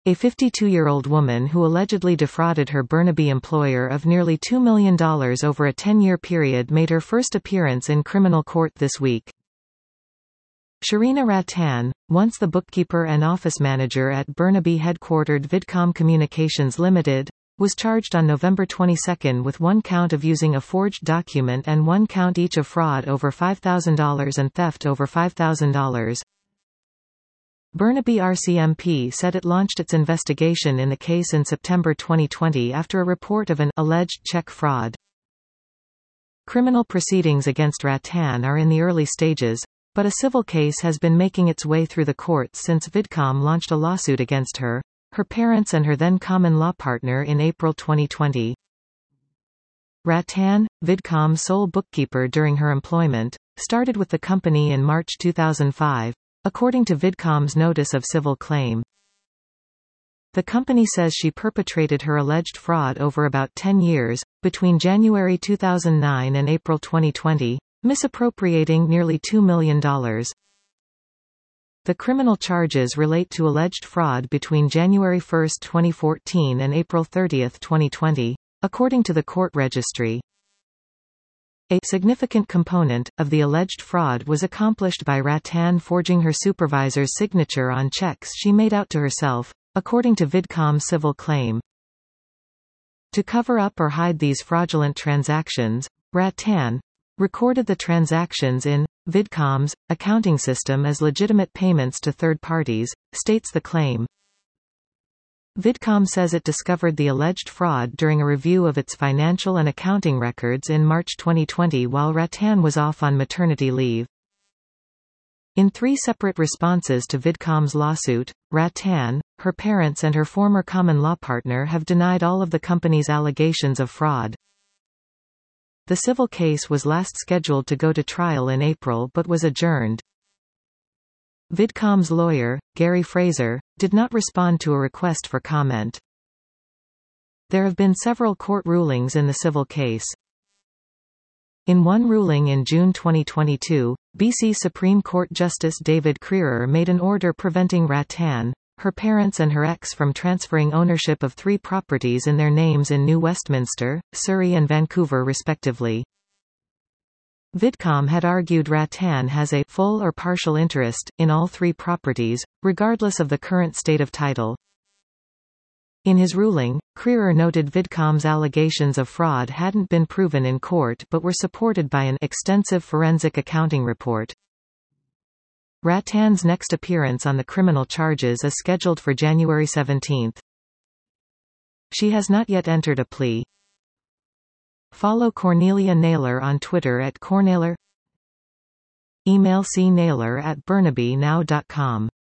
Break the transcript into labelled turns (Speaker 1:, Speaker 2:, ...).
Speaker 1: A 52-year-old woman who allegedly defrauded her Burnaby employer of nearly $2 million over a 10-year period made her first appearance in criminal court this week. Sharina Rattan, once the bookkeeper and office manager at Burnaby-headquartered Vidcom Communications Limited, was charged on November 22 with one count of using a forged document and one count each of fraud over $5,000 and theft over $5,000. Burnaby RCMP said it launched its investigation in the case in September 2020 after a report of an alleged check fraud. Criminal proceedings against Rattan are in the early stages, but a civil case has been making its way through the courts since Vidcom launched a lawsuit against her, her parents and her then common law partner in April 2020. Rattan, Vidcom's sole bookkeeper during her employment, started with the company in March 2005. According to Vidcom's notice of civil claim. The company says she perpetrated her alleged fraud over about 10 years, between January 2009 and April 2020, misappropriating nearly $2 million. The criminal charges relate to alleged fraud between January 1, 2014 and April 30, 2020, according to the court registry. A significant component of the alleged fraud was accomplished by Rattan forging her supervisor's signature on checks she made out to herself, according to Vidcom's civil claim. To cover up or hide these fraudulent transactions, Rattan recorded the transactions in Vidcom's accounting system as legitimate payments to third parties, states the claim. Vidcom says it discovered the alleged fraud during a review of its financial and accounting records in March 2020 while Rattan was off on maternity leave. In 3 separate responses to Vidcom's lawsuit, Rattan, her parents and her former common law partner have denied all of the company's allegations of fraud. The civil case was last scheduled to go to trial in April but was adjourned. Vidcom's lawyer, Gary Fraser, did not respond to a request for comment. There have been several court rulings in the civil case. In one ruling in June 2022, BC Supreme Court Justice David Crerar made an order preventing Rattan, her parents and her ex from transferring ownership of 3 properties in their names in New Westminster, Surrey and Vancouver respectively. Vidcom had argued Rattan has a full or partial interest in all 3 properties, regardless of the current state of title. In his ruling, Crerar noted Vidcom's allegations of fraud hadn't been proven in court but were supported by an extensive forensic accounting report. Rattan's next appearance on the criminal charges is scheduled for January 17. She has not yet entered a plea. Follow Cornelia Naylor on Twitter @CorNaylor. Email cnaylor@burnabynow.com